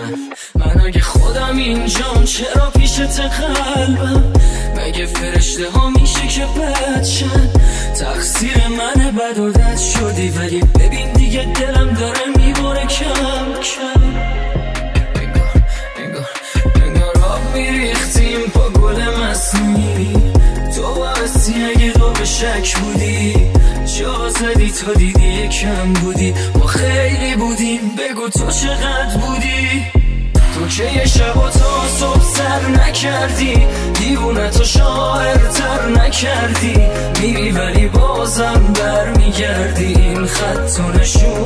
من اگه خودم اینجام چرا پیشت قلبم؟ مگه فرشته ها میشه که بدشن؟ تقصیر منه بد و رد شدی، ولی ببین دیگه دلم داره میباره کم کم. انگار آب میریختیم با گل مصنوعی، تو باستی اگه دو به شک بودی، جا زدی تا دیدی یکم بودی، ما خیلی بودیم بگو تو چقدر بودی. تو که یه شب و تا صبح سر نکردی، دیوونه تو شاعرتر نکردی، میری ولی بازم برمیگردی. این خط و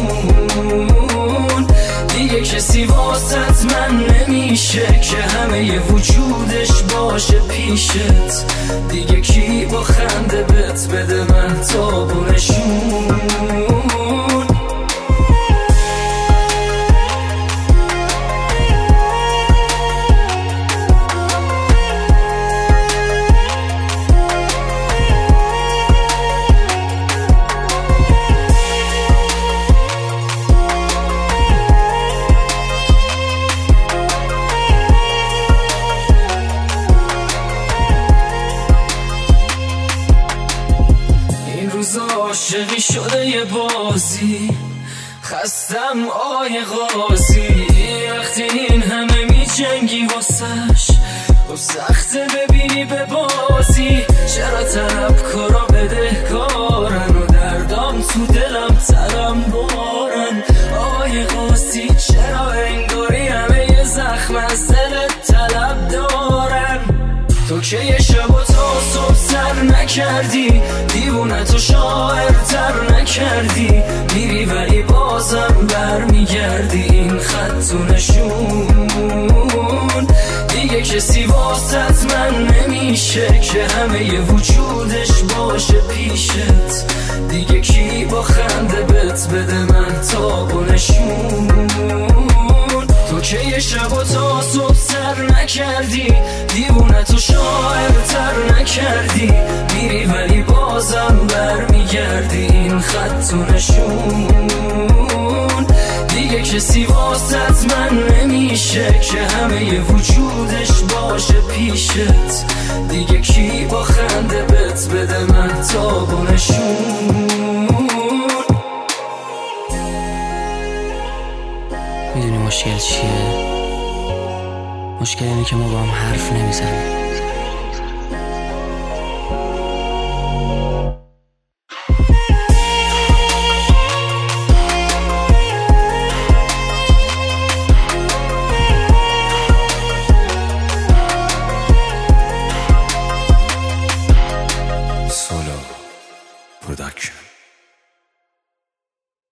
نشون دیگه کسی واسط من نمیشه که همه وجودش باشه پیشت. دیگه کی با خنده بت بده من تاب و نشون؟ عاشقی شده یه بازی، خستم آی قاضی. وقتی این همه می جنگی واسش، و سخته ببینی به بازی. چرا طلبکارا بدهکارن و دردام تو دلم ترم بارن؟ آی قاضی چرا انگاری همه یه زخم از دلت طلب دارن؟ تو که یه شب و تا صبح سر نکردی، دیوونه تو شاعرتر نکردی، میری ولی بازم برمیگردی. این خط و نشون دیگه کسی واسط من نمیشه که همه وجودش باشه پیشت. دیگه کی با خنده بت بده من تاب و نشون؟ تو که یه شب و تا صبح سر نکردی، دیوونه تو شاعرتر نکردی، میری ولی بازم برمیگردی. این خط و نشون دیگه کسی واسط من نمیشه که همه وجودش باشه پیشت. دیگه کی با خنده بت بده من تاب و نشون؟ میدونی مشکل چیه؟ مشکل اینه که ما با هم حرف نمیزنیم.